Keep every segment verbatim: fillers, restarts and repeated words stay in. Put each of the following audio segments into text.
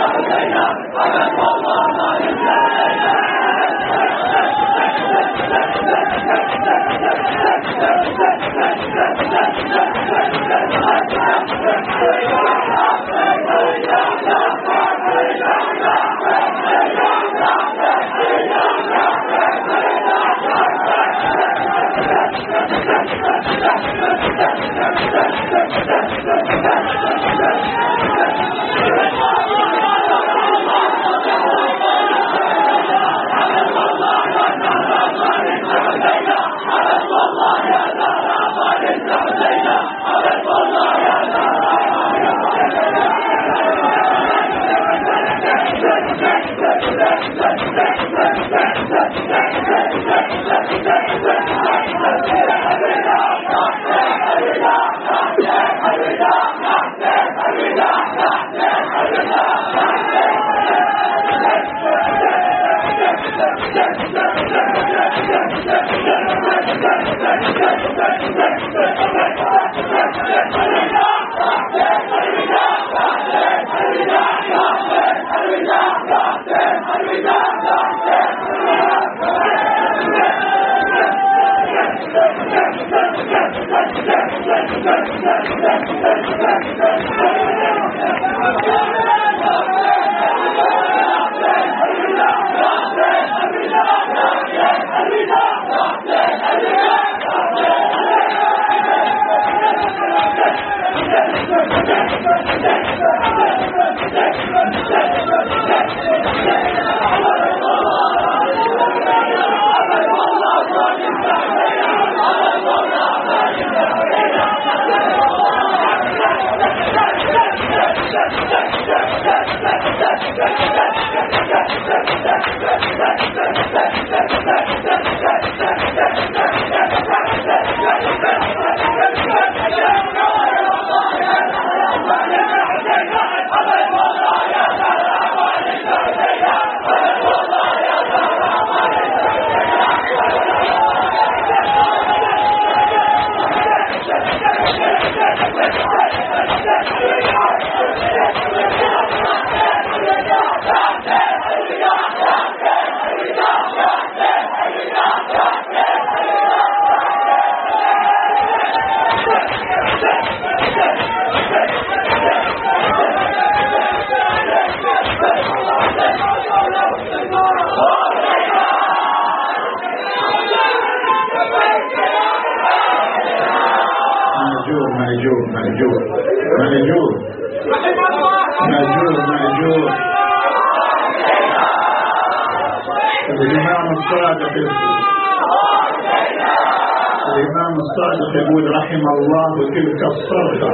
يقول رحم الله تلك الصرخة،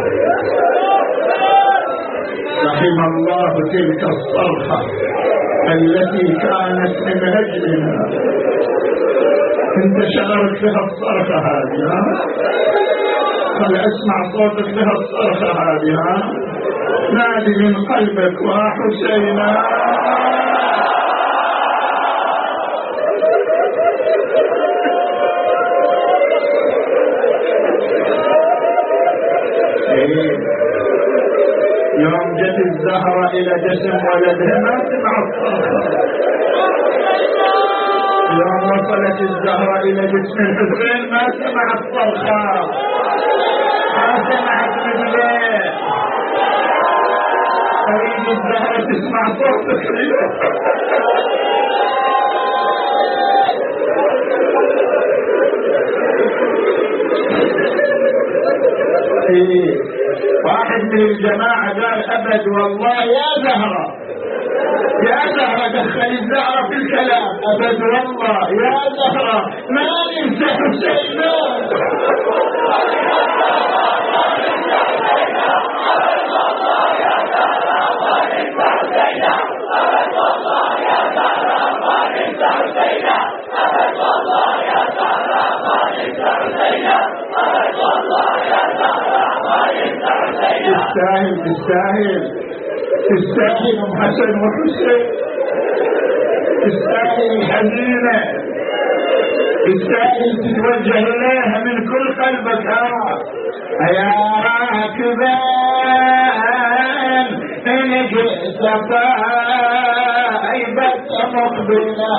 رحم الله تلك الصرخة التي كانت من أجلنا. انت شعرت بها الصرخة هذه، خل اسمع صوتك بها الصرخة هذه، نادي من قلبك وحسينا. يوم جت الزهرة إلى جسم ولدها ما سمع الصرخة، يوم وصلت الزهرة إلى جسم الحسين ما سمع الصرخة، ما سمعت بالليل. أريد الزهرة تسمع صوتك اليوم. واحد من الجماعة قال أبد والله يا زهرة، يا زهرة دخل الزهرة في الكلام، أبد والله يا زهرة ما ننسى حسينا. تستاهل تستاهل تستاهل ام حسن وحسين، تستاهل الحزينة، تستاهل تتوجه اليها من كل قلبك. يا راكبان ان جئت هيبة مقبلة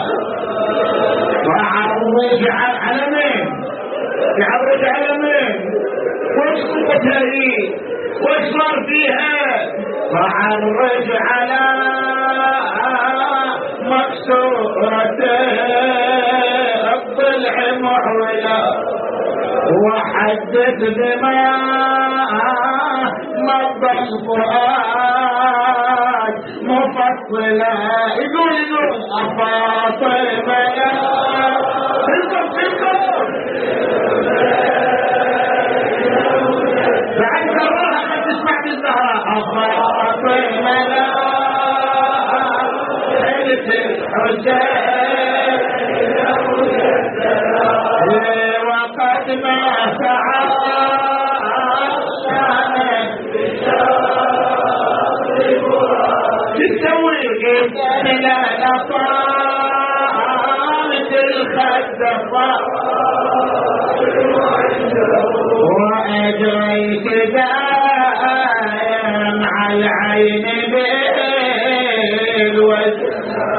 وعرج على مين يعرج على مين وش قوتها هي وش صار فيها وعرج على مكسورة الضلع محولة وحدد بما مضى الفؤاد مفصلة يقول يقول أفاطمة يا تلكم تلكم بعد كررها ما تسمع بالزهراء أفاطمة يا حلت الحسين وقد ما سعى تسوي إذن لا نطالت الخدفة وأجريت دائم على العين بالوجه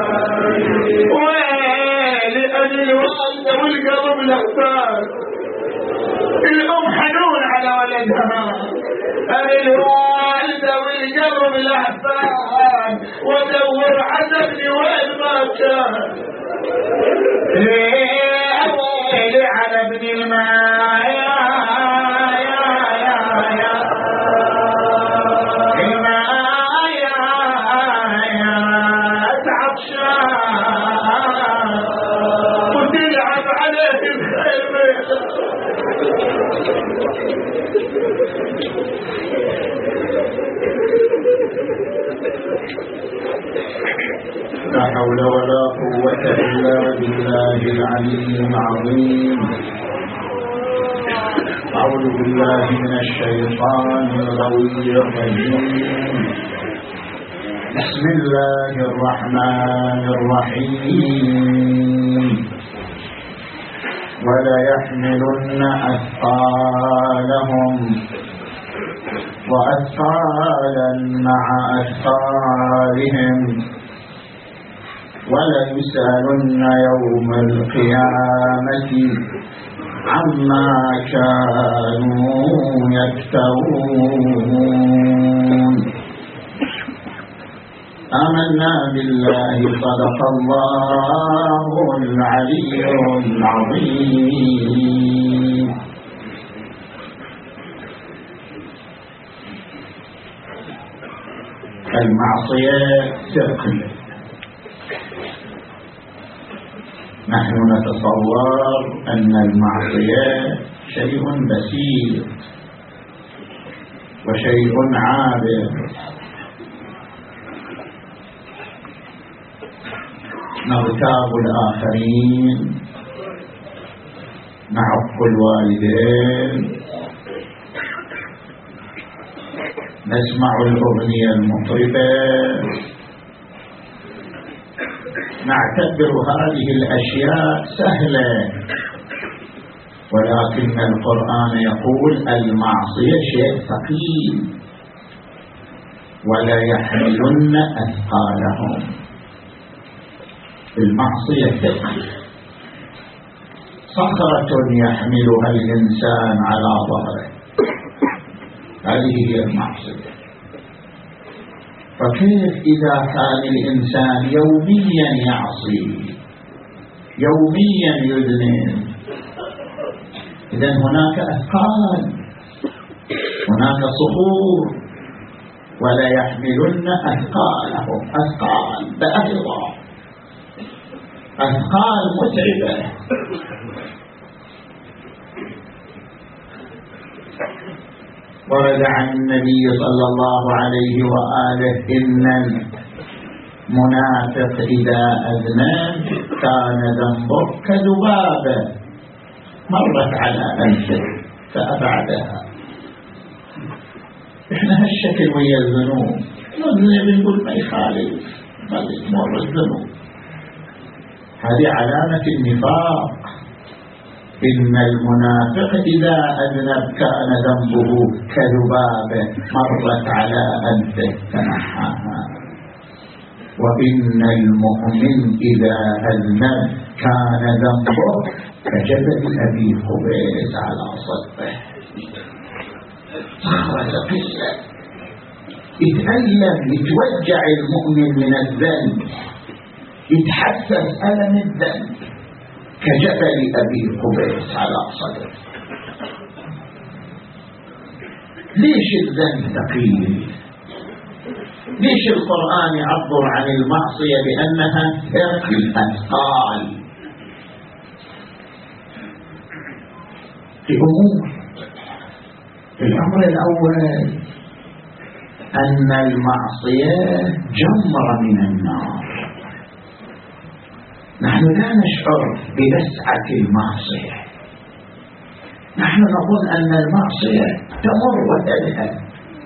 ويلي الوالدة والقلب الأحباب الأم حنون على ولدها الوالدة والقلب الأحباب ودور عزبني وين ما كان ليلي على ابن الماء يا يا يا يا الماء يا يا تعطشان وتلعب عليه الخيمة لا حول ولا قوة إلا بالله العلي العظيم. أعوذ بالله من الشيطان الغوي الرجيم. بسم الله الرحمن الرحيم. ولا يحملن أثقالهم وأثقالا مع أثقالهم وليسألن يوم القيامة عما كانوا يفترون. آمنا بالله صدق الله العلي العظيم. المعصية ثقل. نحن نتصور أن المعصية شيء بسيط وشيء عابر، نغتاب الآخرين، نعق الوالدين، نسمع الأغنية المطربة، نعتبر هذه الأشياء سهلة، ولكن القرآن يقول المعصية شيء ثقيل. ولا يحملن أثقالهم. المعصية ثقل، صخرة يحملها الإنسان على ظهره، هذه هي المعصية. فكيف إذا كان الإنسان يوميا يعصي يوميا يذنب؟ إذن هناك أثقال، هناك صخور. ولا يحملن أثقالهم، أثقال بأيضا أثقال متعبة. ورد عن النبي صلى الله عليه وآله إن المنافق إذا أذنب كان ذنبه كذبابة مرت على أنفه فأبعدها. إحنا هالشكل ويا الذنوب، نذنب نقول ما يخالف، خلي تمر الذنوب. هذه علامة النفاق. إن المنافق إذا أذنب كان ذنبه كذبابة مرت على أنفه فنحاها. وإن المؤمن إذا أذنب كان ذنبه كجبل أبي قبيس على صدره. صار قصة يتألم يتوجع المؤمن من الذنب، يتحسس ألم الذنب كجبل أبي قبيس على صدره. ليش الذنب ثقيل؟ ليش القرآن يعبر عن المعصية بأنها ثقل أثقال؟ في أمور. الأمر الأول أن المعصية جمرة من النار. نحن لا نشعر بلسعة المعصية، نحن نظن أن المعصية تمر وتذهب،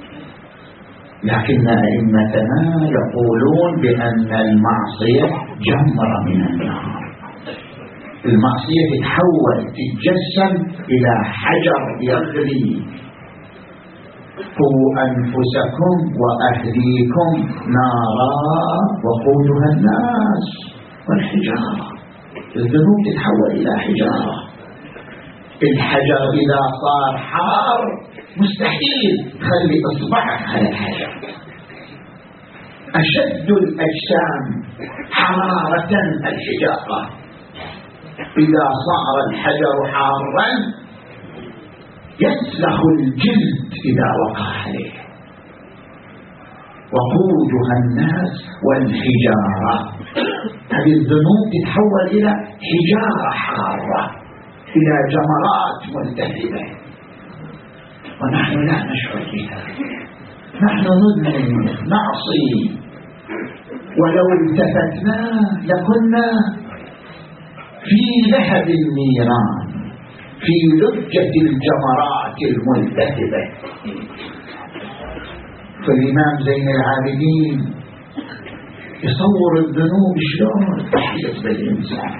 لكن أئمتنا يقولون بأن المعصية جمرة من النار. المعصية تتحول تتجسم إلى حجر يغلي. قوا أنفسكم وأهليكم نارا وقودها الناس والحجارة. الذنوب تتحول إلى حجارة. الحجر إذا صار حار مستحيل تخلي إصبعك على الحجر. أشد الأجسام حرارة الحجارة. إذا صار الحجر حارا يسلخ الجلد إذا وقع عليه. وقودها الناس والحجارة. هذه الذنوب تتحول إلى حجارة حارة، إلى جمرات ملتهبة، ونحن لا نشعر بها. نحن نذنب نعصي، ولو التفتنا لكنا في لهب النيران، في لجة الجمرات الملتهبة. فالإمام زين العابدين يصور الذنوب شلون تحيط بالإنسان.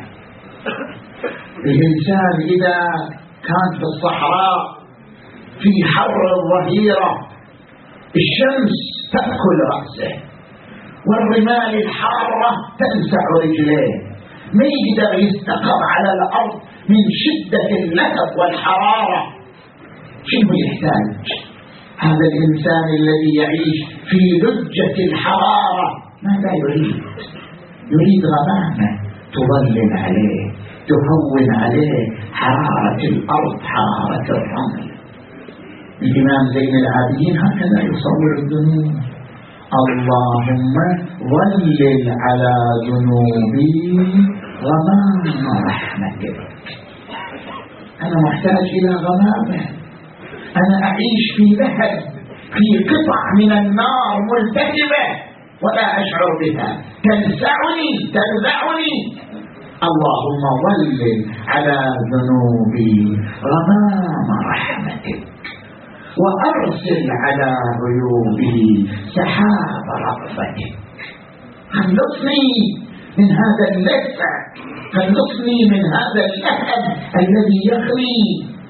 الإنسان إذا كان في الصحراء في حر الظهيرة الشمس تأكل رأسه والرمال الحارة تلسع رجليه، ما يقدر يستقر على الأرض من شدة اللهب والحرارة. شنو يحتاج هذا الإنسان الذي يعيش في لجة الحرارة؟ ماذا يريد؟ يريد غمامة تظلل عليه، تهون عليه حرارة الأرض، حرارة الرمل. الإمام زين العابدين هكذا يصور الذنوب. اللهم ظلل على ذنوبي غمام رحمتك. أنا محتاج إلى غمامة. أنا أعيش في لهب، في قطع من النار ملتهبة ولا أشعر بها، تلسعني تنزعني. اللهم ظلل على ذنوبي غمام رحمتك، وأرسل على عيوبي سحاب رأفتك. خلصني من هذا اللسع، خلصني من هذا اللهب الذي يغلي.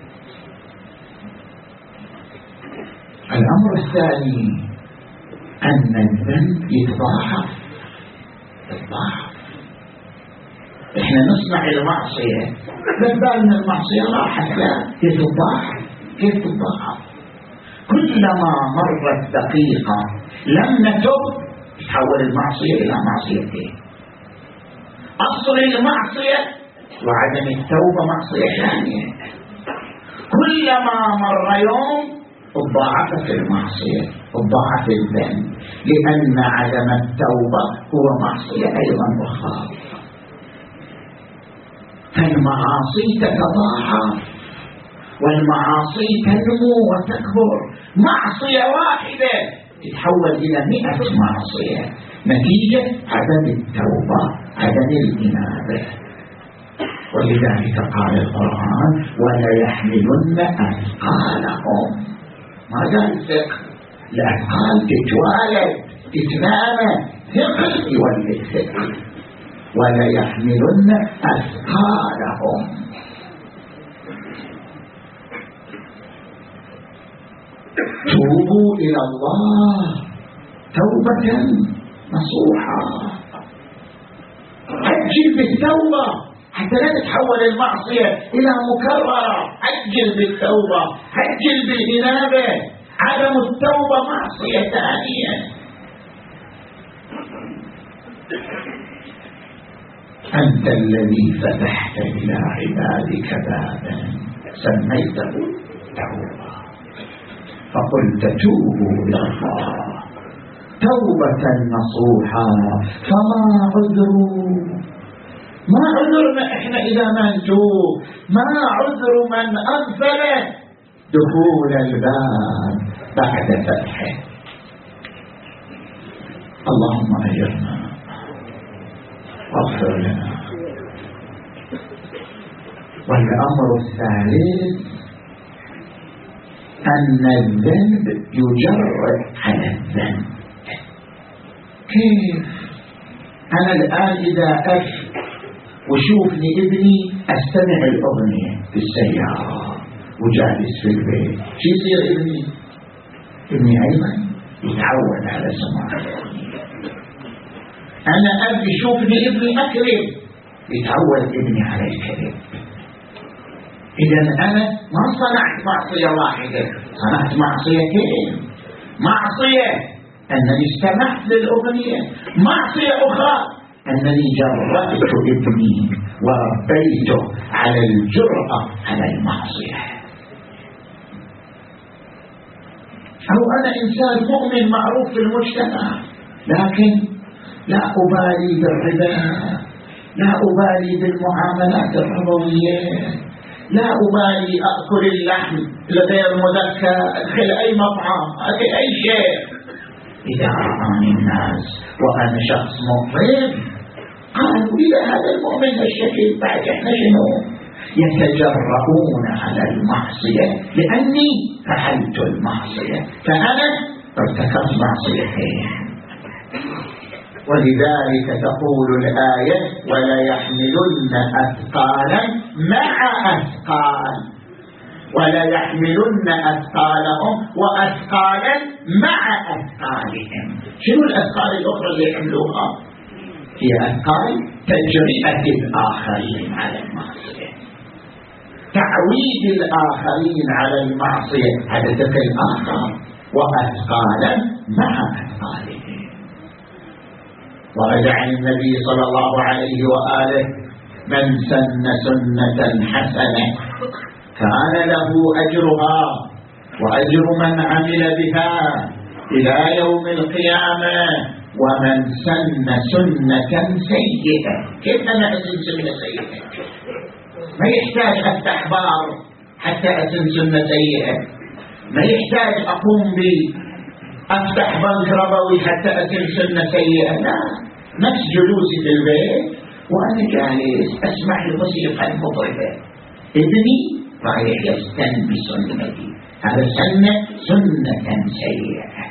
الأمر الثاني أن الذنب يتضاعف. يتضاعف. إحنا نصنع المعصية بل من المعصية راحت، لا تتضاعف. كيف تتضاعف؟ كلما مرت دقيقة لم نتب تحول المعصية إلى معصيتين. أصل المعصية وعدم التوبة معصية ثانية. كلما مر يوم تضاعفت المعصية، تضاعف الذنب، لأن عدم التوبة هو معصية أيضا أخرى. فالمعاصي تتضاعف والمعاصي تنمو وتكبر. معصية واحدة تتحول إلى مئة معصية نتيجة عدم التوبة، عدم الإنابة. ولذلك قال القرآن ولا يحملن أثقالهم. ما قال ثقل، الأثقال تتوالد تتنامى، ثقل يولد ثقل. ولا يحملن أثقالهم. توبوا إلى الله توبة نصوحا. عجل بالتوبة حتى لا تتحول المعصية إلى مكررة. عجل بالتوبة، عجل بالإنابة. عدم التوبة معصية ثانية. أنت الذي فتحت إلى عبادك بابا سميته توبة، فقلت توبوا إلى الله توبة نصوحا. فما عذر ما عذرنا إحنا إذا ما نتوب؟ ما عذر من أغفل دخول الباب بعد فتحه؟ اللهم أجرنا واغفر لنا. والأمر الثالث أن الذنب يجرد على الذنب. كيف؟ أنا الآن إذا أف وشوفني ابني أستمع الأغنية في السيارة وجالس في البيت، شو يصير ابني؟ ابني أيضا يتعود على سماع الأغنية. أنا أبي يشوفني ابني أكذب، يتعود ابني على الكذب. إذا أنا ما صنعت معصية واحدة، صنعت معصيتين. معصية أنني استمعت للأغنية، معصية أخرى أنني جرأت ابني وربيته على الجرأة على المعصية. أو أنا إنسان مؤمن معروف في المجتمع، لكن لا أبالي بالربا، لا أبالي بالمعاملات الربوية، لا أبالي أأكل اللحم الغير مذكى، أدخل أي مطعم، أدخل أي شيء. إذا رآني الناس وأنا شخص مؤمن قالوا إلى هذا المؤمن الشكل بعد إحنا شنو؟ يتجرؤون على المعصية لأني فعلت المعصية، فأنا ارتكبت معصيتين. ولذلك تقول الآية ولا يحملن أثقالا مع أثقال، ولا يحملن أثقالهم وأثقالا مع أثقالهم. شنو الأثقال الأخرى اللي يحملوها؟ هي أثقال تجرئة الآخرين على المعصية، تعويد الآخرين على المعصية حدثت الآخر، وأثقالا مع أثقالهم. ورد عن النبي صلى الله عليه وآله من سن سنة حسنة كان له أجرها وأجر من عمل بها إلى يوم القيامة، ومن سن سنة سيئة. كيف أنا أسن سنة سيئة؟ ما يحتاج أفتح بار حتى أسن سنة سيئة، ما يحتاج أقوم بأفتح بنك ربوي حتى أسن سنة سيئة. لا، نفس جلوسي في البيت وأنا جالس أسمع الموسيقى المطربة، ابني رايح يستن بسنتي، هذا سنة سنة سيئة.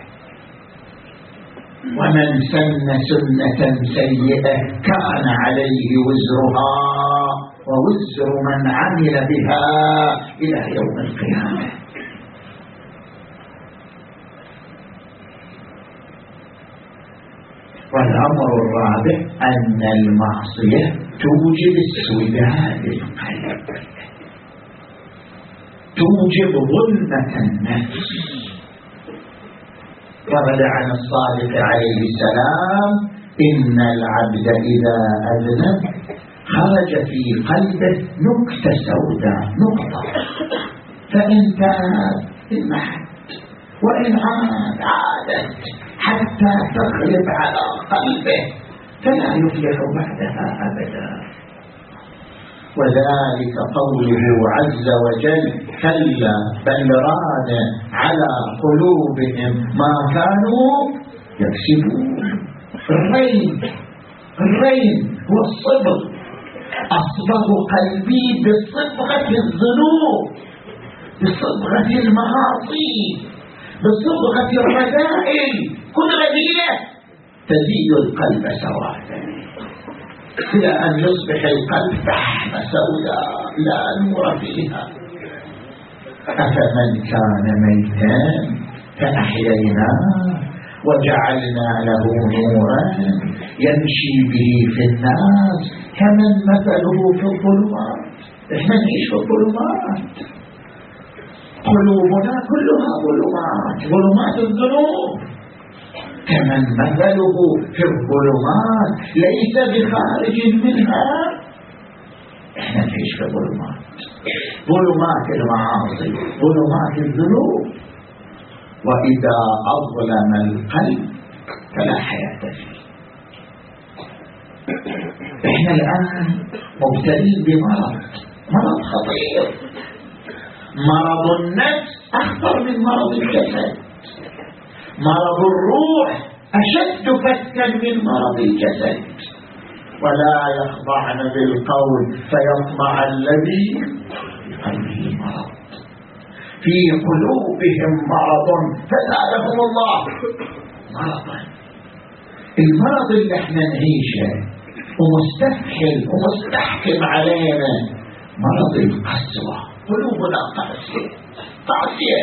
ومن سن سنة سيئة كان عليه وزرها ووزر من عمل بها إلى يوم القيامة. والأمر الرابع أن المعصية توجب السوداء للقلب، توجب ظلمة النفس. ورد عن الصادق عليه السلام إن العبد إذا أذنب خرج في قلبه نكتة سوداء، نقطة، فإن تاب انمحت وإن عاد عادت حتى تغلب على قلبه فلا يفلح بعدها أبدا. وذلك قوله عز وجل كلا بل ران على قلوبهم ما كانوا يكسبون. الرين الرين هو الصبغ، أصبغ قلبي بصبغة الذنوب، بصبغة المعاصي، بصبغة الرذائل. كل رذيلة تزيد القلب سوادا إلى أن يصبح القلب فحم سوداء لا نور فيها. أفمن كان ميتا فأحييناه وجعلنا له نورا يمشي به في الناس كمن مثله في الظلمات. احنا نعيش في الظلمات، قلوبنا كلها ظلمات، ظلمات الذنوب. كمن مثله في الظلمات ليس بخارج منها. احنا نعيش في ظلمات، ظلمات المعاصي، ظلمات الذنوب. وإذا أظلم القلب فلا حياة فيه. احنا الآن مبتلين بمرض، مرض خطير. مرض النفس أخطر من مرض الجسد. مرض الروح أشد فتكا من مرض الجسد. ولا يخضعن بالقول فيطمع الذي في قلبه مرض، في قلوبهم مرض فزادهم الله مرضا. المرض اللي احنا نعيشه ومستفحل ومستحكم علينا مرض القسوة. قلوبنا قاسية قاسية.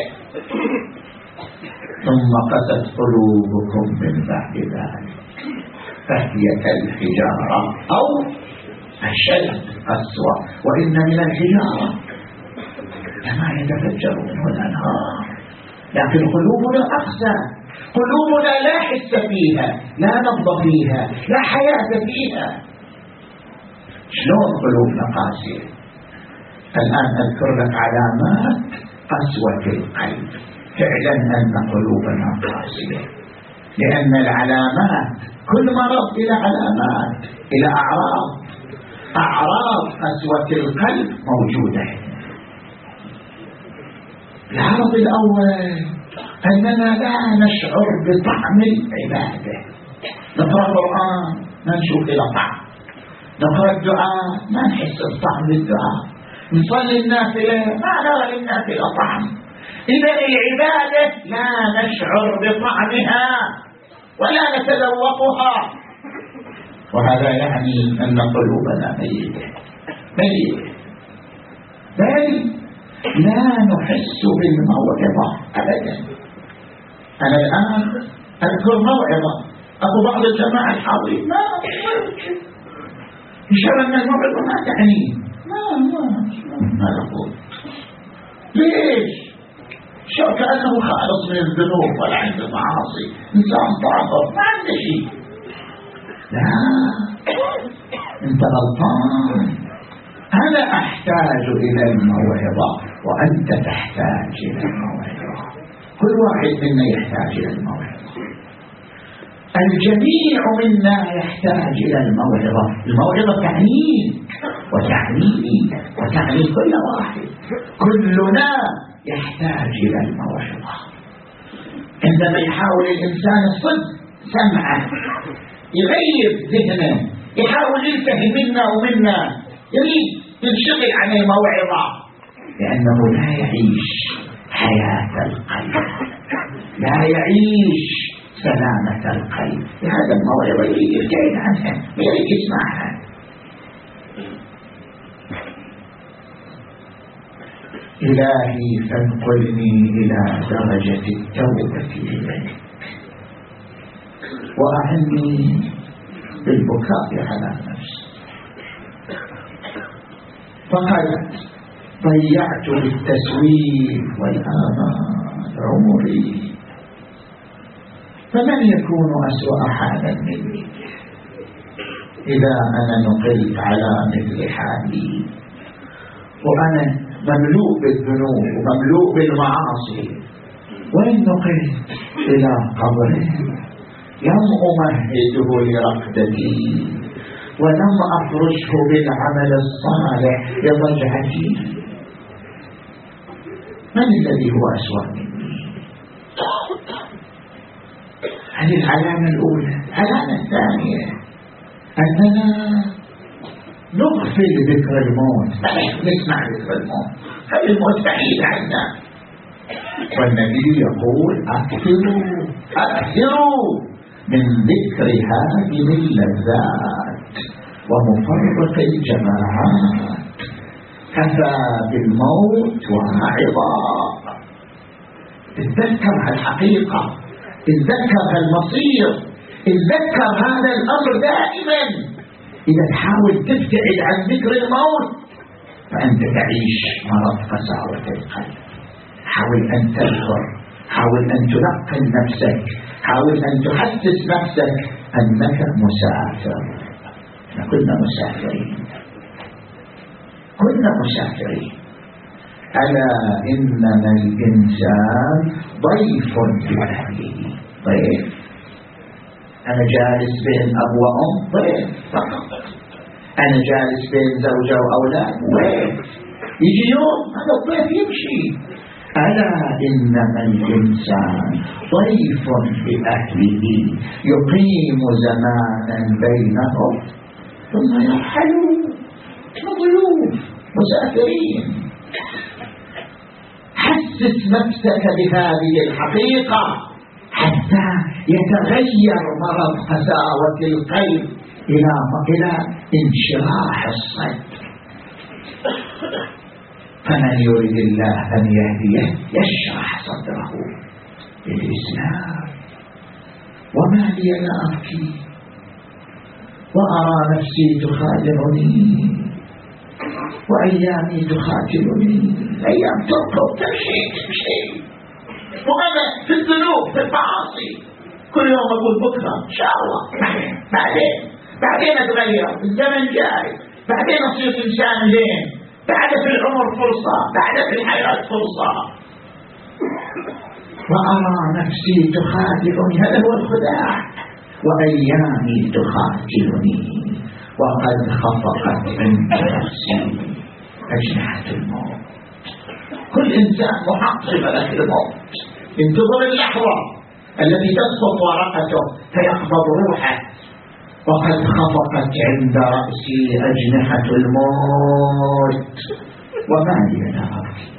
ثم قست قلوبكم من بعد ذلك فهي كالحجارة أو أشد قسوة. وإن من الحجارة كما يتفجر منه الأنهار. لكن قلوبنا أقسى، قلوبنا لا حس فيها، لا نبض فيها، لا حياة فيها. شلون قلوبنا قاسية؟ الآن أذكر لك علامات قسوة القلب. فعلا أن قلوبنا قاسية، لأن العلامات كل مرض إلى علامات، إلى أعراض. أعراض قسوة القلب موجودة. العرض الأول أننا لا نشعر بطعم العبادة. نقرأ القرآن ما نشوف إلى طعم، نقرأ الدعاء ما نحس بطعم الدعاء، نصلي النافلة ما نرى للنافلة طعم. إذا العبادة لا نشعر بطعمها ولا نتذوقها. وهذا يعني أن قلوبنا ميتة ميتة، بل لا نحس بالموعظة أبدا. أنا الآن أذكر موعظة، أبو بعض الجماعة الحاضرين ما يشعر أن الموعظة ما تعني، ما ما ما نقول ليش؟ شعر كأنه خالص من الذنوب ولا عنده معاصي، إنسان طاهر ما عنده شيء. لا، أنت غلطان. أنا أحتاج إلى الموعظة وأنت تحتاج إلى الموعظة. كل واحد منا يحتاج إلى الموعظة. الجميع منا يحتاج إلى الموعظة. الموعظة تعنيك وتعنيني وتعني كل واحد. كلنا يحتاج إلى الموعظة. عندما يحاول الإنسان الصدق سمعه، يغير ذهنه، يحاول يلتهي منا ومنا، يريد ينشغل عن الموعظة، لأنه لا يعيش حياة القلب، لا يعيش سلامة القلب. لهذا الموعظة يريد يبتعد عنها، يريد يسمعها. إلهي فانقلني إلى درجة التوبة إليك، وأعني بالبكاء على نفسي، فقد ضيعت بالتسويف والآمال عمري، فمن يكون أسوأ حالا مني إذا أنا نقلت على مثل حالي، وأنا مملوء بالذنوب ومملوء بالمعاصي، وإن نقلت إلى قبر لم أمهده لرقدتي ولم أفرشه بالعمل الصالح لضجعتي. من الذي هو أسوأ مني؟ هذه العلامة الأولى. العلامة الثانية أننا نغفل ذكر الموت، نسمع ذكر الموت، خلي الموت بعيد عنا. والنبي يقول أكثروا أكثروا من ذكر هذه اللذات ومفرق الجماعات، كفى بالموت واعظا. تتذكر الحقيقة اتذكر المصير، اتذكر هذا الأمر دائما. إذا تحاول تبتعد عن ذكر الموت فأنت تعيش مرض قساوة القلب. حاول أن تذكر، حاول أن تنقل نفسك، حاول أن تحسس نفسك أنك مسافر. كنا مسافرين، كنا مسافرين. ألا إنما الإنسان ضيف بأهله. ضيف، أنا جالس بين أب وأم، ضيف فقط. أنا جالس بين زوجة وأولاد، ضيف. يجي يوم هذا الضيف يمشي. ألا إنما الإنسان ضيف بأهله يقيم زمانا بينهم ثم يرحلون. ضيوف مسافرين. حسس نفسك بهذه الحقيقة حتى يتغير مرض قساوة القلب إلى إلى انشراح الصدر. فمن يريد الله أن يهديه يشرح صدره للإسلام. وما لي لا أبكي وأرى نفسي تخادعني وأيامي تخاتلني. أيام تركض تمشي تمشي وأنا في الذنوب في المعاصي. كل يوم أقول بكرة إن شاء الله، بعدين بعدين أتغير، الزمن جاي، بعدين أصير إنسان زين، بعد في العمر فرصة، بعد في الحياة فرصة. وأرى نفسي تخادعني، هذا هو الخداع. وأيامي تخاتلني وقد خفقت عند نفسي أجنحة الموت. كل إنسان محق بملك الموت. انتظر اللحظة التي تسقط ورقته فيقبض روحه. وقد خفقت عند رأسي أجنحة الموت وما لي لا أبكي.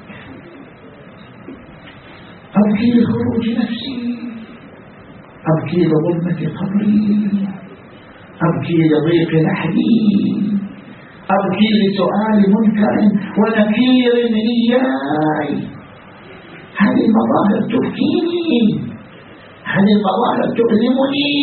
أبكي لخروج نفسي، أبكي لظلمة قبري، أبكي لضيق لحدي، أبكي لسؤال منكر ونكير إياي. هذه المظاهر تبكيني، هذه المظاهر تؤلمني.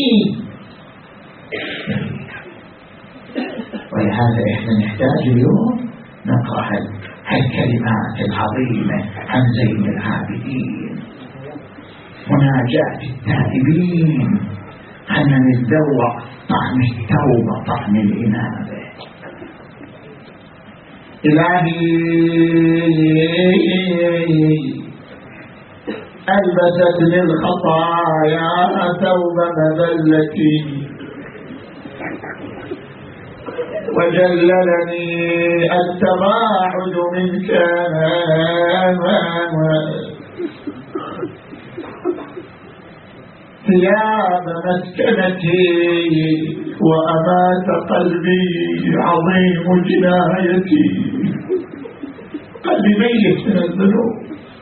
ولهذا إحنا نحتاج اليوم نقرأ هالكلمات العظيمة عن زين العابدين، مناجاة التائبين، أن نتذوق طعم التوبة، طعم الإنابة. إلهي ألبستني الخطايا ثوب مذلتي وجللني التباعد منك ثياب مسكنتي وأمات قلبي عظيم جنايتي. قلبي ميت من الذنوب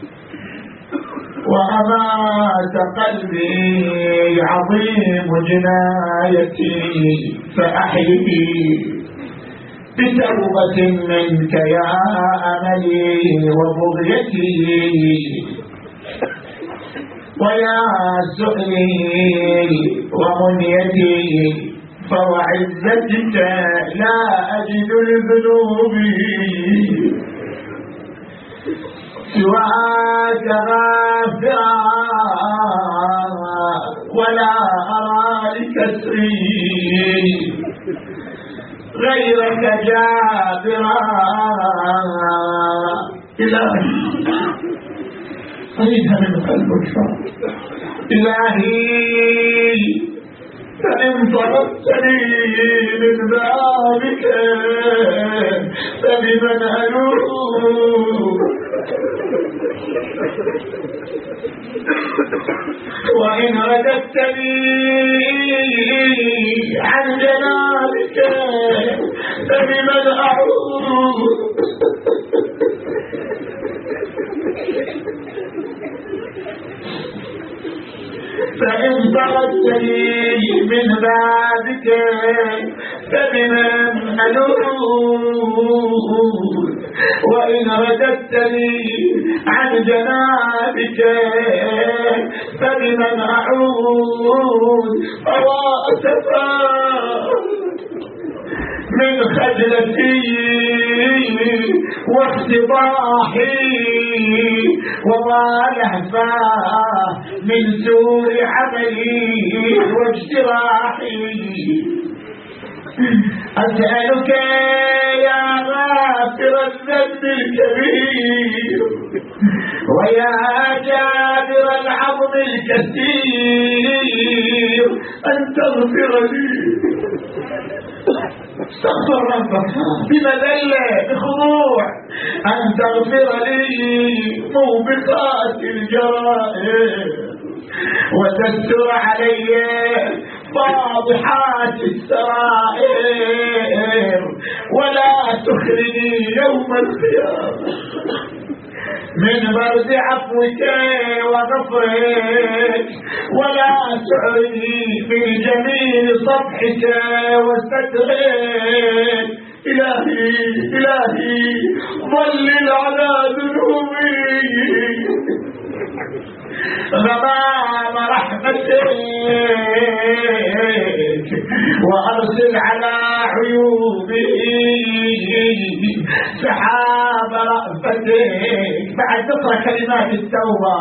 وأمات قلبي عظيم جنايتي فأحيي بتوبة منك يا أملي وبغيتي ويا سؤلي ومنيتي فوعزتك لا أجد الذنوب سواك غافرا ولا أرى لكسري غيرك جابرا. إلهي أريدها من قلبك. إلهي فإن طردتني من بابك فبمن ألوذ وإن رددتني عن جنابك فبمن أعوذ. فإن طردتني من بابك فبمن ألوذ وإن رددتني عن جنابك فبمن أعود فواسفا من خجلتي وافتضاحي وما لهفا من سوء عملي واجتراحي. أسألك يا غافر الذنب الكبير ويا جابر العظم الكثير أن تغفر لي. استغفر ربك بمذلة بخضوع. أن تغفر لي موبقات الجرائم وتستر علي فاضحات السرائر ولا تخرجني يوم القيامة من برد عفوك وغفرك ولا تعرني في جميل صفحك وسترك. إلهي إلهي ظلل على ذنوبي غمام رحمتك وأرسل على عيوبي سحاب رأفتك. بعد تقرأ كلمات التوبة.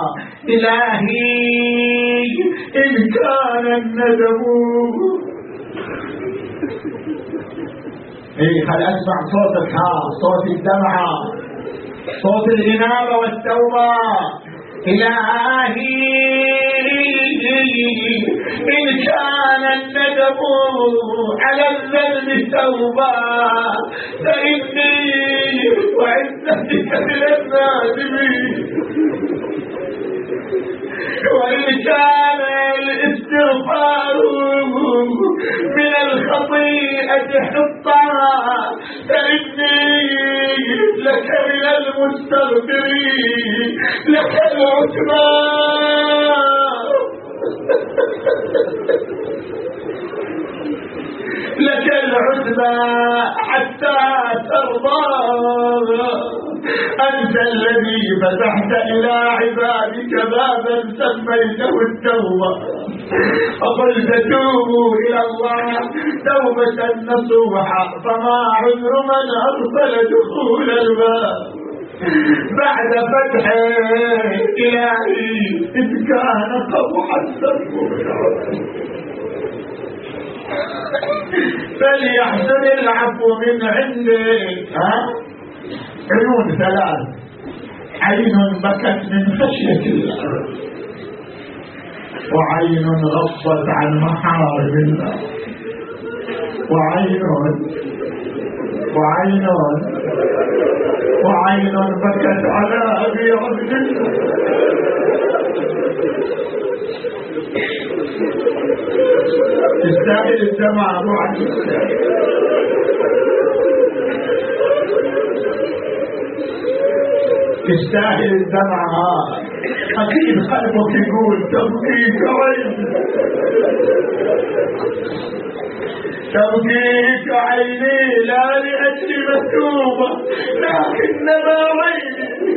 إلهي إن كان الندم إيه خل أسمع صوتك، ها صوت الدمعة، صوت الإنابة والتوبة. إلهي إن كان الندم على الذنب توبة فإني وعزتك من النادمين. وإن كان الاستغفار من الخطيئة حطا فإني لك من المستغفرين. لك العتبى لك العتبى حتى ترضى. أنت الذي فتحت إلى عبادك بابا سميته التوبة فقلت توبوا إلى الله توبة نصوحا فما عذر من أرسل دخول الباب بعد فتح. إلهي إن كان قبح الذنب فليحسن العفو من عندك. ها عيون ثلاث: عين بكت من خشية الله، وعين غصت عن محارم الله، وعين وعين وعين بكت على أبي عبد الله. تستاهل الدمع أبو عبد الله، تستاهل الدمع. أكيد قلبك يقول تبكيك عيني تبكيك عيني لا لأجل مكتوبة لكنما عيني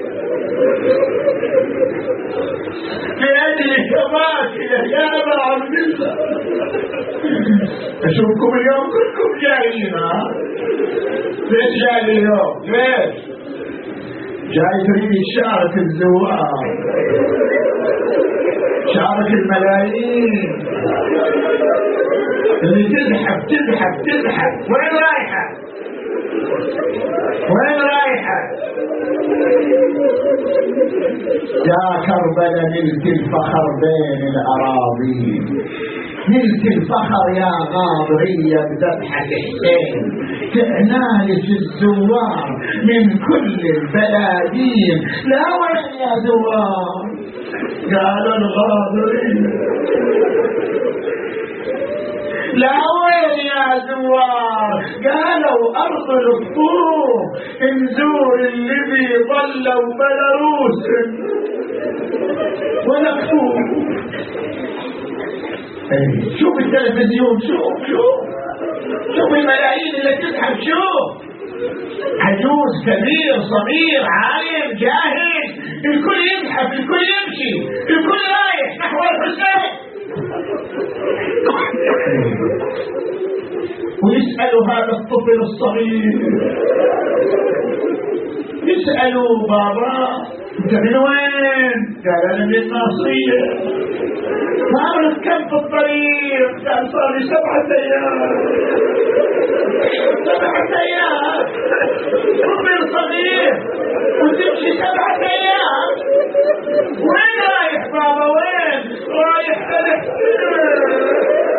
لأجل كماكلة يا أبا عبد الله. أشوفكم اليوم كلكم جايين. ليش جاي اليوم؟ ليش؟ جاي تريد يشارك الزوار، شارك الملايين اللي تزحف تزحف تزحف. وين رايحة؟ وين رايحة؟ يا كربلاء نلت الفخر بين الأراضين، نلت الفخر يا غاضرية بذبحة حسين، تعنالك الزوار من كل البلادين. لا وين يا زوار؟ قال الغاضرية. لا وين يا زوار؟ قالوا أرض الطور انزور الذي ظلوا بلاروس ونكفوه. شوف التلفزيون، شوف شوف شوف الملايين اللي تزحف. شوف عجوز كبير صغير عالم جاهل، الكل يزحف، الكل يمشي، الكل رايح نحو الحسين. ويسأل هذا الطفل الصغير، يسألوا بابا انت من وين؟ قال انا من الناصية. صارت كم في الطريق؟ قال صار لي سبعة ايام. سبعة ايام طفل صغير وتمشي سبعة ايام؟ وين رايح بابا وين؟ رايح فلسطين.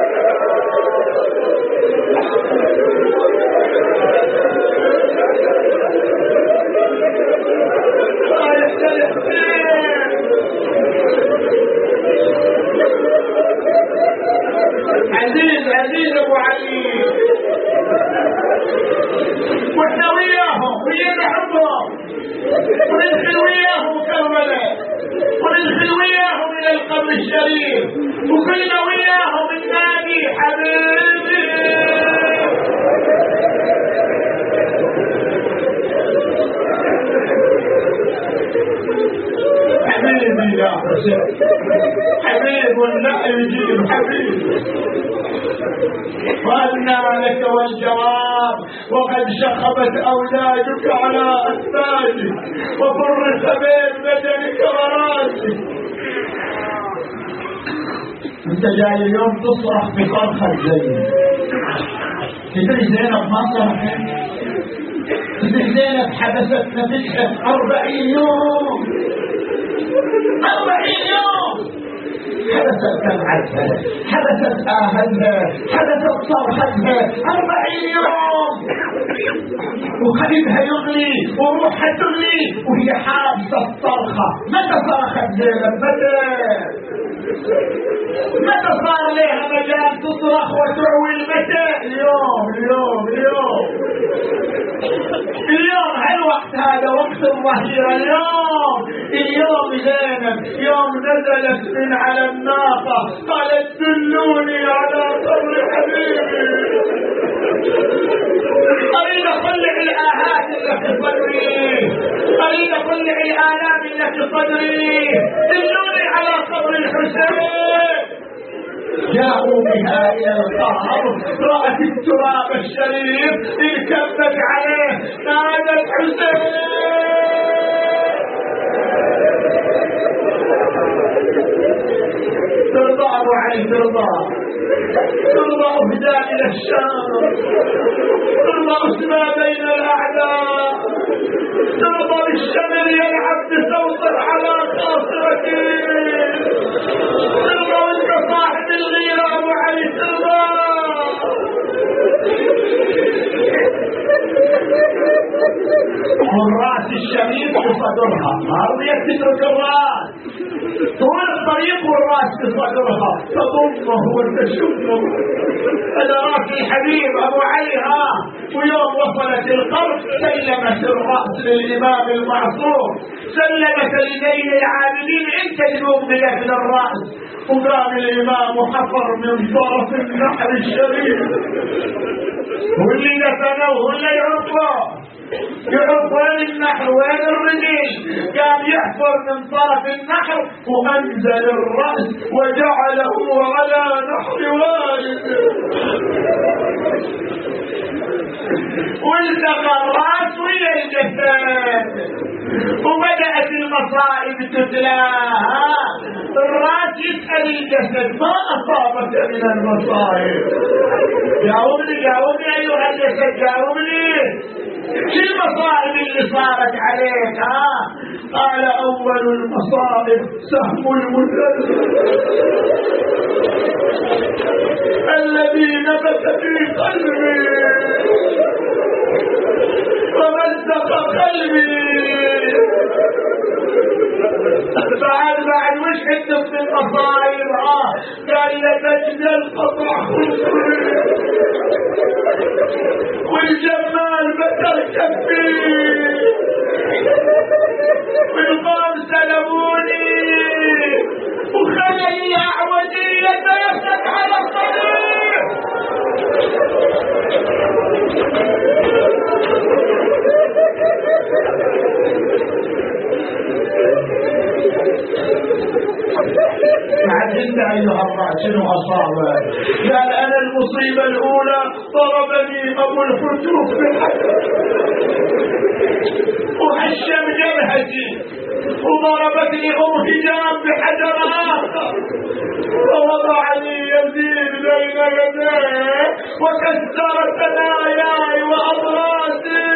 عزيز عزيز ابو علي، واحنا وياهم ويانا حبهم، وندخل وياهم كربلاء، وندخل وياهم الى القبر الشريف، وكلنا وياهم النادي حبيبي. حبيبي يا حسين، حبيب لا يجيب حبيب. وأنا لك والجواب، وقد شخبت أولادك على أسنانك، وفرس بين بدنك وراسك. أنت جاي اليوم تصرخ بصرخة زينب. تدري زينب ما صرخت؟ تدري زينب حبست نفسها أربعين يوم، أربعين يوم حدثت دمعتها، حدثت آهتها، حدثت صرختها، أربعين يوم وقلبها يغلي وروحها تغلي وهي حابسة الصرخة. متى صرخت زينب؟ متى؟ متى صار لها مجال تصرخ وتعوي؟ متى؟ اليوم اليوم اليوم اليوم هالوقت هذا وقت الظهيرة. اليوم اليوم زينب يوم نزلت من على الناقة قالت دلوني على قبر حبيبي، أريد أطلع الآهات اللي في صدري، أريد أطلع الآلام اللي في صدري، دلوني على قبر الحسين. جاءوا بها إلى القبر، رأت التراب الشريف انكبت عليه، نادت حسين. ترضى أبو علي، ترضى ترضى أهدى إلى الشام، ترضى أسمى بين الأعداء، ترضى بالشمر يلعب بصوته على خاصرتي، ترضى وانت صاحب الغيرة أبو علي، ترضى. والراس الشريف بصدرها، ما رضيت تترك الراس طول الطريق والراس بصدرها، تضمه وتشمه. هذا راس الحبيب ابو علي. ها ويوم وصلت القبر سلمت الراس للامام المعصوم، سلمت لزين العابدين، انت تقوم بدفن الراس. وقام الامام وحفر من طرف النحر الشريف، واللي دفنوه واللي يعرفه يعرف وين النحر وين الرجل، قام يحفر من طرف النحر وانزل الراس وجعله على نحر والده، والتقى الراس ويا الجسد، وبدأت المصائب تتلاها. الراس يسأل الجسد ما أصابك من المصائب؟ جاوبني جاوبني أيها الجسد، جاوبني شو المصائب اللي صارت عليك؟ ها قال أول المصائب سهم المدلل الذي نبت في قلبي ومزق قلبي. بعد بعد وش حدث من المصائب؟ اه قال لتجد القطع خصري والجمال بتر كفي والقوم سلبوني وخلي الأعوجية يسك على الطريق. أصابه. قال أنا المصيبة الأولى ضربني أبو الفتوح بالحجر وهشم جبهتي، وضربتني أم هجام بحجر آخر، ووضعني يزيد بين يديه وكسر ثناياي وأضراسي.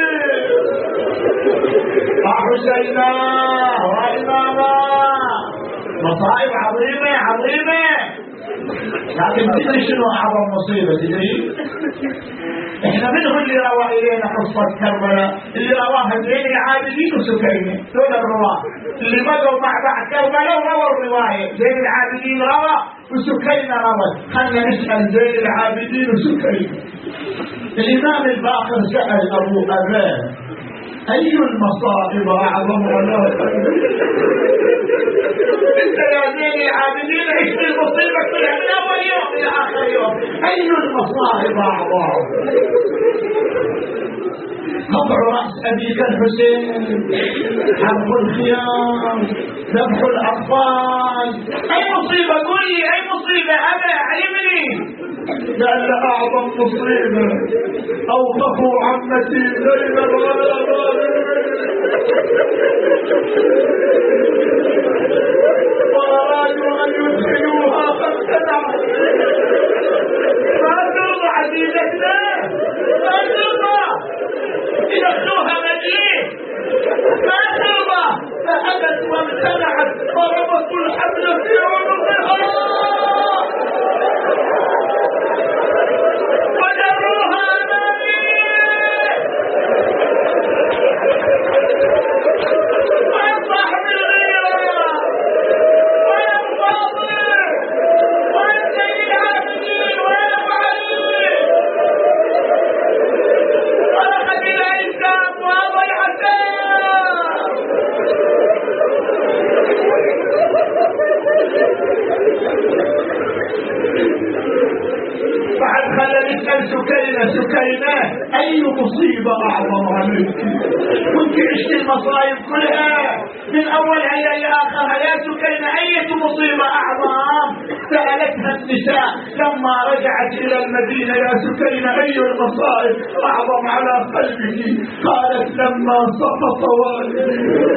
وحسينا وإماما مصائب عظيمة عظيمة. لكن تدري شنو أعظم مصيبة؟ تدري؟ احنا منهم اللي روى إلينا قصة كربلاء، اللي رواها زين العابدين وسكينة، دول الرواة اللي بقوا مع بعض كربلاء ورووا الرواية. زين العابدين روى وسكينة روى. خلنا نسأل زين العابدين وسكينة. الإمام الباقر سأل أبو أبان أي المصائب أعظم ولا انت يا زين العابدين عشت المصيبة كلها من أول يوم إلى آخر يوم، أي المصائب أعظم؟ قطع رأس أبيك الحسين، حرب الخيام، ذبح الأطفال، أي مصيبة؟ قول لي أي مصيبة أبا علمني. قال أعظم مصيبة أوقفوا عمتي زينب على وأرادوا أن يدخلوها فامتنعوا. ما ترضى عزيزتنا، ما ترضى يدخلوها مجلس، ما ترضى، فأبت وامتنعت ضربت الحبل في عنقها وجروها أمامي وينصح بالغيرة وينفاضل وينسي العابدين ويفعل خلقت الإنسان وضيعتها. بعد خلى نسأل سكينة سكينة أي مصيبة أعظم عليك؟ كنت عشت المصائب كلها من أولها إلى آخرها، يا سكينة أي مصيبة أعظم؟ سألتها النساء لما رجعت إلى المدينة، يا سكينة أي المصائب أعظم على قلبك؟ قالت لما سقط والدي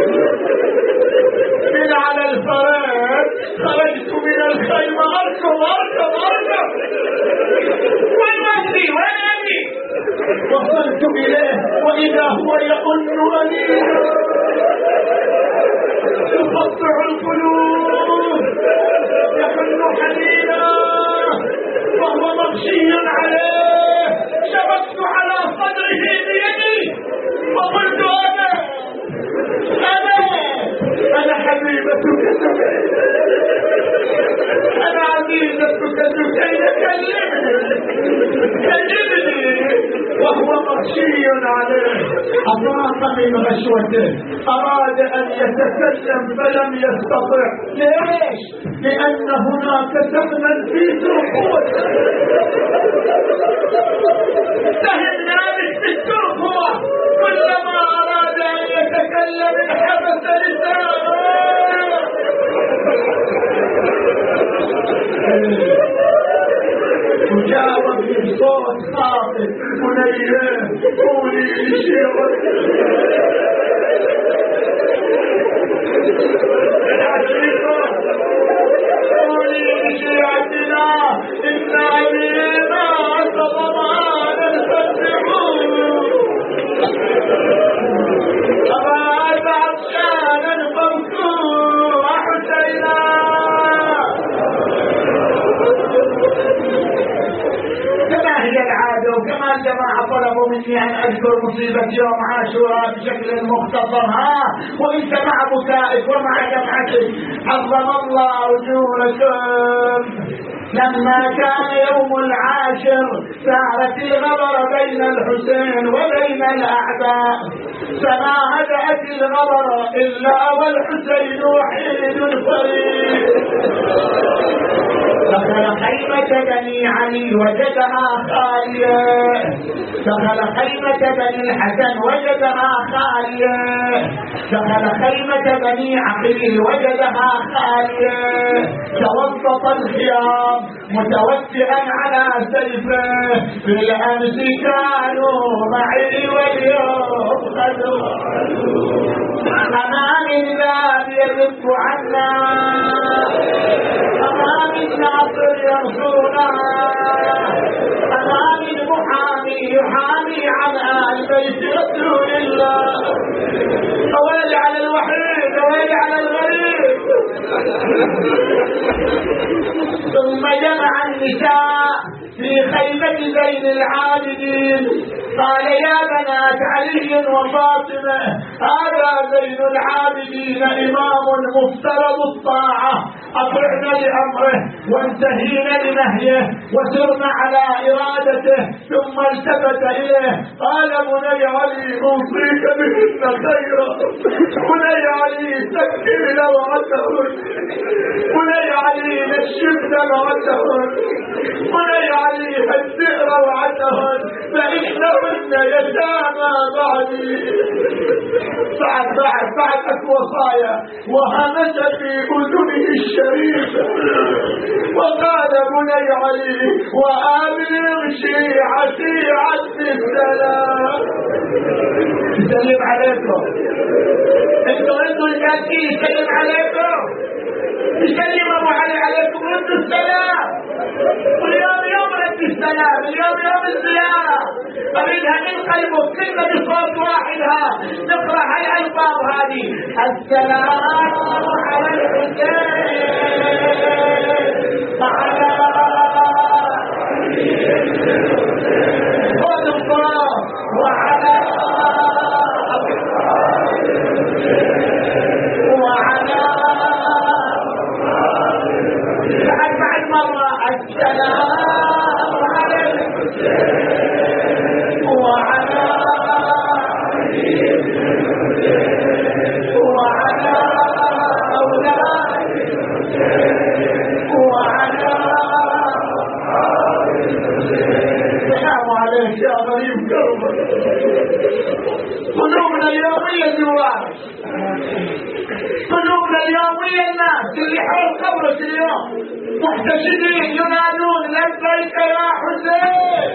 من على الفراش خرجت من الخيمة أركض أركض أركض، وين والدي وين أبي؟ وصلت إليه وإذا هو يئن أنينا يقطع القلوب يحن حنينا وهو مغشي عليه. شبكت على صدره بيدي وقلت أنا أنا أنا حبيبتك سكينة، أنا عزيزتك سكينة، كلمني كلمني. وهو مغشي عليه، أفاق من غشوته، أراد أن يتكلم فلم يستطع. ليش؟ لأن هناك سهما في ترقوته، سهم نابت في الترقوة، كلما أراد أن يتكلم انحبس لسانه. وجاوب بصوت خافت منيه قولي لشيعتنا قولي لشيعتنا إن أبينا سطمان الفتحون أراد عطشانا فامكوا حسينا. كما هي العادة وكما الجماعة طلبوا مني أن أذكر مصيبة يوم عاشوراء بشكل مختصر، ها وإنت مع بكائك ومع جمعتك عظم الله أجوركم. لما كان يوم العاشر سارت الغبر بين الحسين وبين الأعداء، فما هدأت الغبر إلا والحسين وحيد فريد. دخل خيمة بني علي وجدها خالية، دخل خيمة بني الحسن وجدها خالية، دخل خيمة بني عقيل وجدها خالية. توسط الخيام متوسعا على سيفه، بالأمس كانوا معي واليوم خذوا. أمام الباب يذب عنا، أمام الناصر يرسونا، أمام المحامي يحامي عن آل بيت رسول الله. ويلي على الوحيد ويلي على الغريب. ثم جمع النساء في خيمة زين العابدين، قال يا بنات علي وفاطمة، هذا زين العابدين إمام مفترض الطاعة، أطعن لأمره وانتهينا لنهيه وسرنا على إرادته. ثم التفت إليه قال بني علي أوصيك بهن خيرا، بني علي سكر لوعتهن، بني علي نشف دمعتهن، بني علي هدئ روعتهن، فإنهن يتامى بعدي. بعد بعد بعد وصايا وهمس في أذنه الشريفة وقال بني علي وأبلغ شيعتي عد السلام. يسلم عليكم انتوا انتوا الكاتي، يسلم عليكم، يسلم ابو علي عليكم، ردوا السلام. واليوم يوم رد السلام، اليوم يوم الزيارة. أريدها من قلبك كلمة بصوت واحدها نقرأ هاي الألفاظ هذه: السلام على الحسين وعلى خذ الصلاة وعلى وعلى بعد بعد مرة السلام على الحسين وعلى وعلى أولاد وعلى السلام عليك يا غريب كربلاء. قلوبنا اليومية زوار، قلوبنا اليومية الناس اللي حول قبرك اليوم محتشدين ينادون لبيك يا حسين،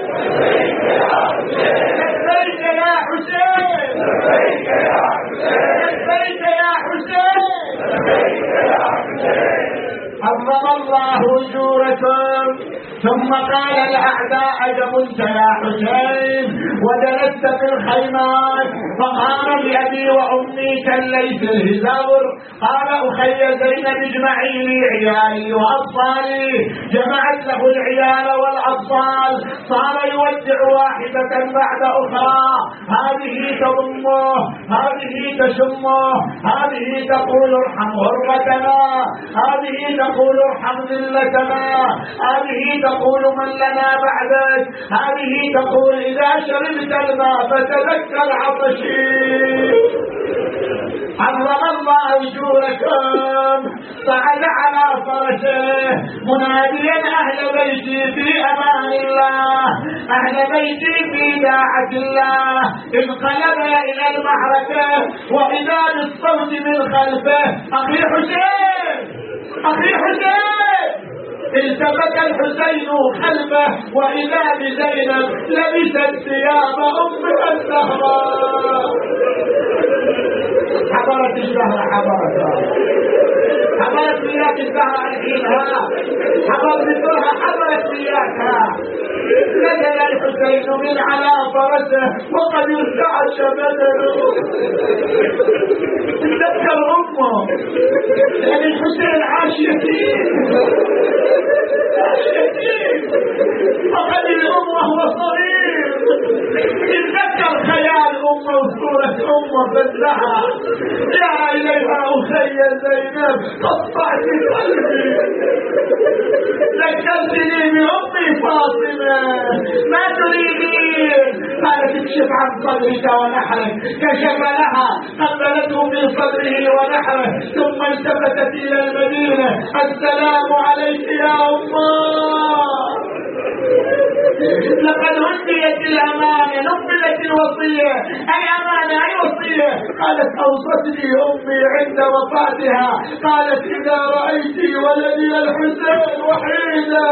لبيك يا حسين، لبيك يا حسين، لبيك يا حسين، لبيك يا حسين. عظم الله أجوركم. ثم قال الأعداء جبنت يا حسين وجلست في الخيمات، فقام بأبي وأمي كالليث الهزار، قال أخي زينب اجمعي لي عيالي وأطفالي. جمعت له العيال والأطفال، صار يودع واحدة بعد أخرى، هذه تضمه، هذه تشمه، هذه تقول ارحم غربتنا، هذه تقول ارحم ذلتنا، هذه تقول من لنا بعدك، هذه تقول إذا شربت الماء فتذكر عطشي. عظم الله أجوركم. صعد على فرسه مناديا أهل بيتي في أمان الله، أهل بيتي في داعة الله. انقلب إلى المعركة وإذا بالصوت من خلفه: أخي حسين، أخي حسين. التفت الحسين خلفه وإذا بزينب لبست ثياب أمها الزهراء. حضرت الزهرة، حضرت حضرت وياك الزهرة الحينها، حضرت الزهرة، حضرت وياكها. نزل الحسين من على فرسه وقد ارتعش بدنه. تذكر أمه، لأن الحسين عاش يتيم، عاش يتيم، فقد الأم وهو صغير. تذكر خيال أمه وصورة أمه بدلها: يا إليها أخي زينب قطعت قلبي، ذكرتني بأمي فاطمة، ما تريدين؟ قالت اكشف عن صدرك ونحرك. كشف لها، قبلته في صدره ونحره، ثم التفتت إلى المدينة. السلام عليك يا أمه، لقد هديت الأمانة، نقبلت الوصية. أي أمانة؟ أي وصية؟ قالت أوصتني أمي عند وفاتها، قالت إذا رأيت ولدي الحسين وحيدا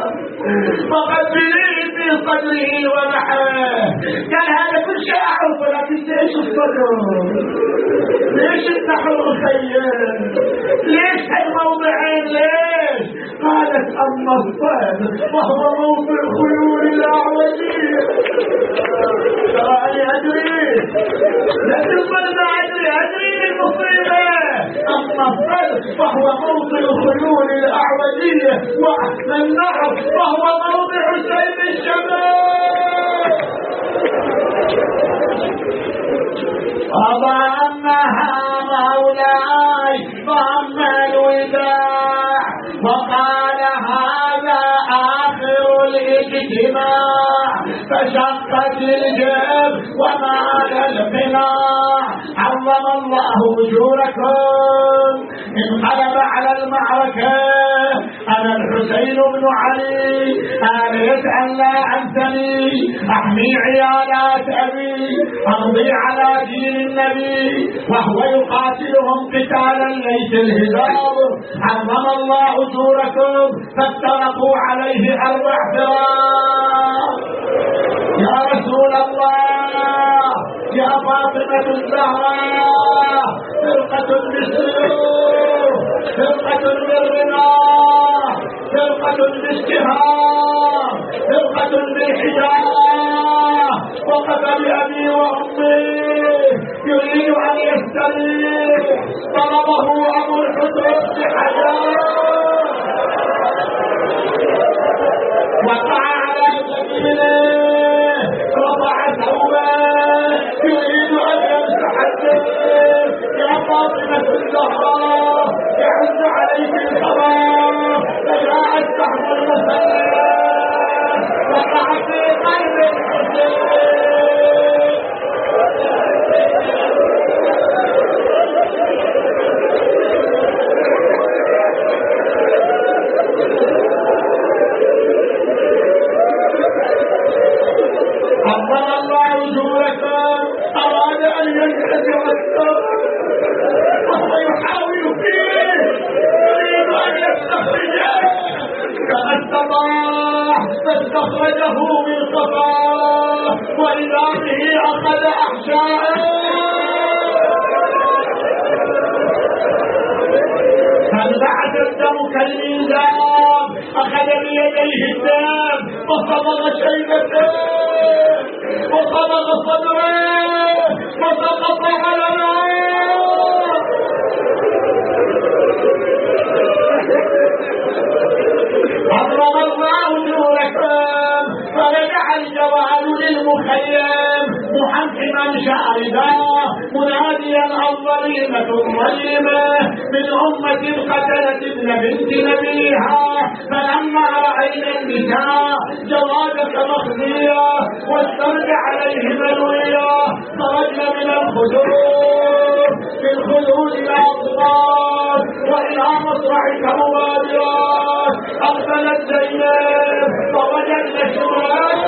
فقبليه في صدره ونحره. قال هذا كل شيء أعرفه، لكن ليش الصدر؟ ليش النحر الخير؟ ليش هالموضعين؟ ليش؟ قالت أما الصدر وهو موضع خيول الأعوجية. ترى أدري، لكن ما أدري أدري المصيبة. أما الصدر فهو موضع خيول الأعوجية، والنحر فهو موضع سيف الشباب. وضمها مولاي ضم الوداع، وقال هذا آخر الاجتماع. فشقت الجيب ومال القناع، عظم الله أجوركم. انقلب على المعركة أنا الحسين بن علي، أنا يتألى عن ثني، أحمي عيالات أبي، أمضي على دين النبي، وهو يقاتلهم قتالا ليس الهزار. عظم الله أجوركم. فافترقوا عليه أربع فراق. يا رسول الله، يا فاطمة الزهراء، فرقة بالسيوف، فرقة بالرماح، فرقة بالسهام، فرقة بالحجارة. وقف بأبي وأمي يريد أن يستريح، طلبه أبو الحسين بحجار، وقع على جبينه، رفع ثوبه يريد أن يمسح الدم. يا فاطمة الزهراء، يحز عليك الخبر. فجاءت تحت المسلح، وقع في قلب الحسين. عظم الله أجوركم. أراد أن ينتزع الثوب وهو يحاول فيه، يريد أن يستخرجه كما استطاع، فاستخرجه من قفاه، وإذا به أخذ أحشاءه. فانبعث الدم كالميزان، أخذ بيديه الدم وصبغ شيبته وصبغ صدره وسقط على الأرض. عظم الله نوركم. فرجع الجواد للمخيم محكما شاردا، مناديا الظليمة الظليمة من أمة قتلت ابن بنت نبيها. فلما رأينا النساء جوادك مخزية واسترجع عليه ملوية، خرجنا من الخدود في الخدود إلى أطراف وإلى مصرعك مبادرات. أقبلت زينب فوجدنا شمال،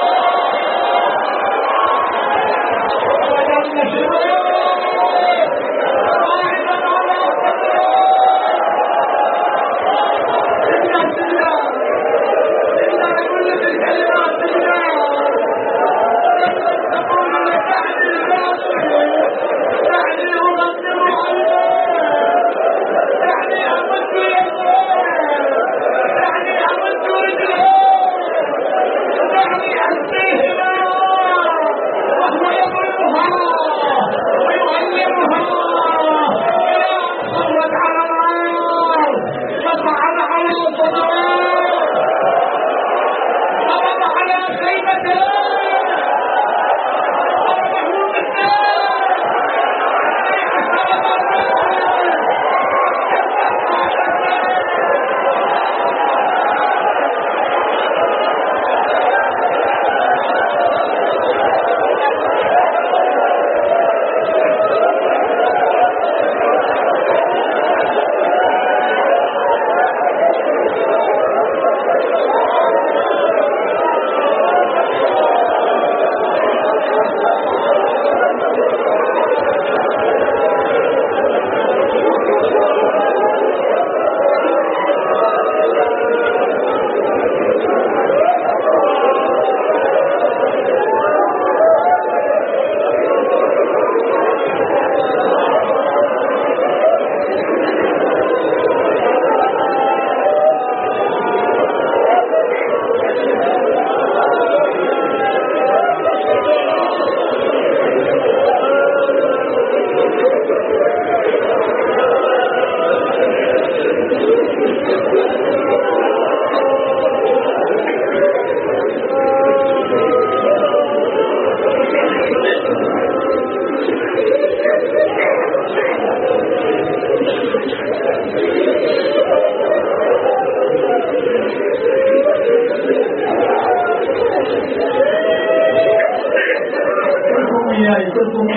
وجدنا شمال قاعدا على صدره. إن السلاح إن كل الكلمات سلاح، تقول لك تعني الباطل، تعني أغدر عليه، تعني أمد يده، تعني أمد رجله.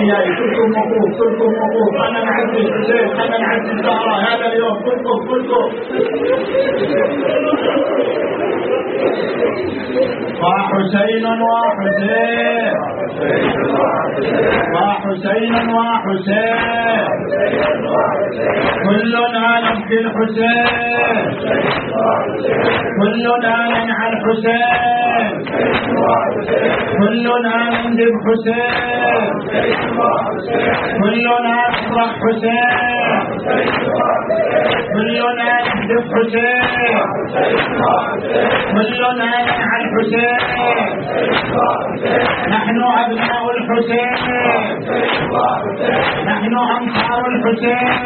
وياي كلكم وقوف كلكم وقوف انا نعزي الحسين انا نعزي الزهراء هذا اليوم كلكم كلكم وحسين وحسين وحسين وحسين كلنا نبكي الحسين كلنا ننعى الحسين كلنا نندب حسين كلنا نفرح حسين كلنا نهدف حسين كلنا ننعى الحسين نحن أبناء الحسين نحن أنصار الحسين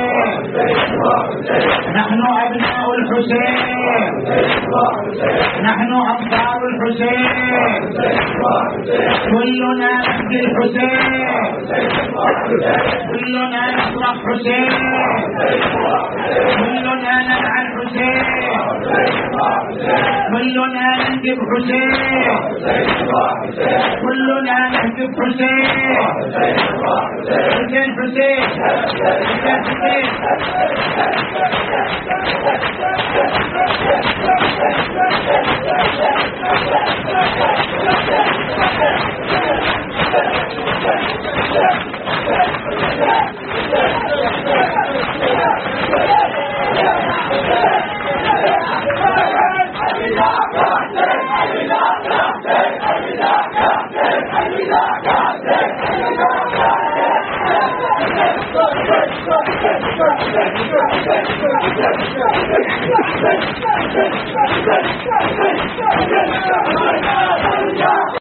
نحن أبناء الحسين نحن أنصار الحسين كلنا نهدي الحسين كلنا نفرح حسين كلنا ننعى الحسين كلنا نندب حسين كلنا نهدف حسين حسين حسين حسين Thank you.